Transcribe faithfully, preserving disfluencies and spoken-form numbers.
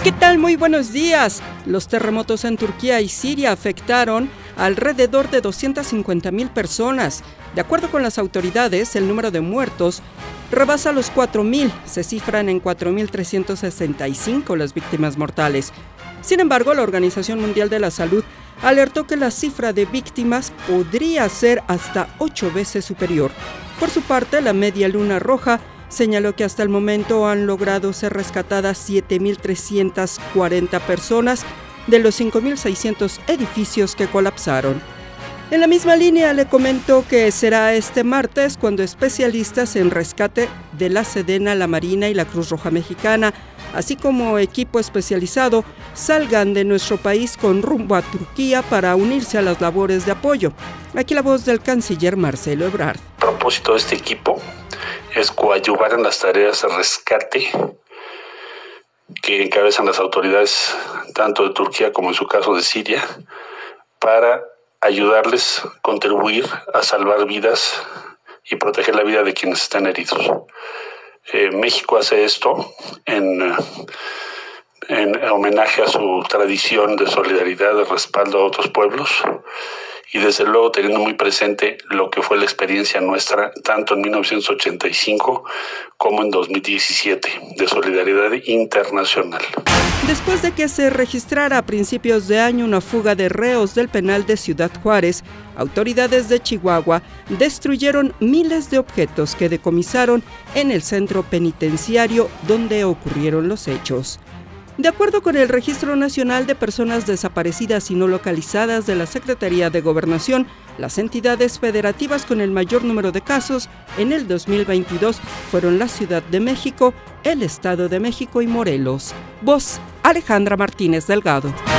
¿Qué tal? Muy buenos días. Los terremotos en Turquía y Siria afectaron a alrededor de doscientas cincuenta mil personas. De acuerdo con las autoridades, el número de muertos rebasa los cuatro mil. Se cifran en cuatro mil trescientas sesenta y cinco las víctimas mortales. Sin embargo, la Organización Mundial de la Salud alertó que la cifra de víctimas podría ser hasta ocho veces superior. Por su parte, la Media Luna Roja señaló que hasta el momento han logrado ser rescatadas siete mil trescientas cuarenta personas de los cinco mil seiscientos edificios que colapsaron. En la misma línea le comentó que será este martes cuando especialistas en rescate de la Sedena, la Marina y la Cruz Roja Mexicana, así como equipo especializado, salgan de nuestro país con rumbo a Turquía para unirse a las labores de apoyo. Aquí la voz del canciller Marcelo Ebrard. El propósito de este equipo es coadyuvar en las tareas de rescate que encabezan las autoridades tanto de Turquía como en su caso de Siria, para ayudarles a contribuir a salvar vidas y proteger la vida de quienes están heridos. Eh, México hace esto en, en homenaje a su tradición de solidaridad, de respaldo a otros pueblos, y desde luego teniendo muy presente lo que fue la experiencia nuestra, tanto en mil novecientos ochenta y cinco como en dos mil diecisiete, de solidaridad internacional. Después de que se registrara a principios de año una fuga de reos del penal de Ciudad Juárez, autoridades de Chihuahua destruyeron miles de objetos que decomisaron en el centro penitenciario donde ocurrieron los hechos. De acuerdo con el Registro Nacional de Personas Desaparecidas y No Localizadas de la Secretaría de Gobernación, las entidades federativas con el mayor número de casos en el dos mil veintidós fueron la Ciudad de México, el Estado de México y Morelos. Voz, Alejandra Martínez Delgado.